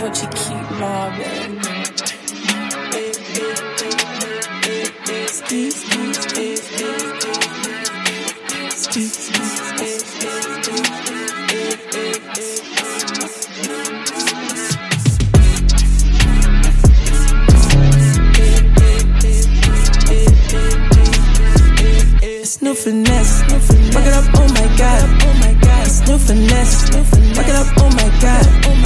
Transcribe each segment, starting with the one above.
what you keep mobbing. It's new finesse, fuck it up, oh my god, it's new finesse, fuck it up, oh my god,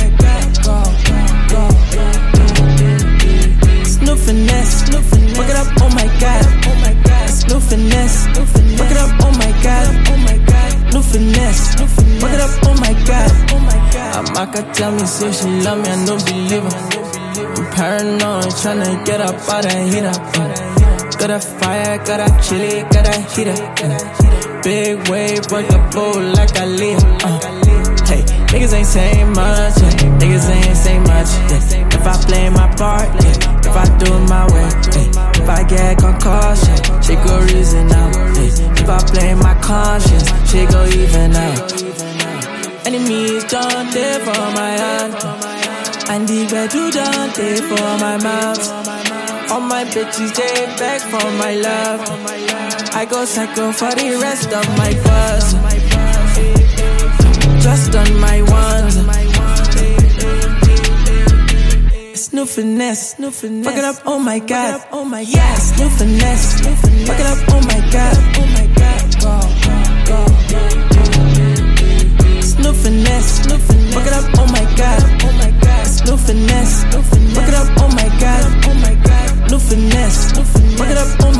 it's new finesse, fuck it up, oh my god, it's new finesse, fuck it up, oh my god, new finesse, fuck it up, oh my god. Amaka tell me say she love me, I no believe her. I'm paranoid, tryna get up out that heater. Got a fire, got a chili, got a heater. Big wave, work the boat like I live. Hey, niggas ain't saying much, niggas ain't saying much. If I play my part, if I do it my way, if I get concussion, she go reason out. If I play my conscience, she go even out. Enemies don't there for my hand, and the bed you don't there for my mouth. All my bitches, they beg for my love. I go psycho for the rest of my buzz. Just on my ones. It's new finesse, fuck it up, oh my god, yes, new finesse, fuck it up, oh my god, it's new finesse, fuck it up, oh my god, it's new finesse, fuck it up, oh my god, new finesse, fuck it up, oh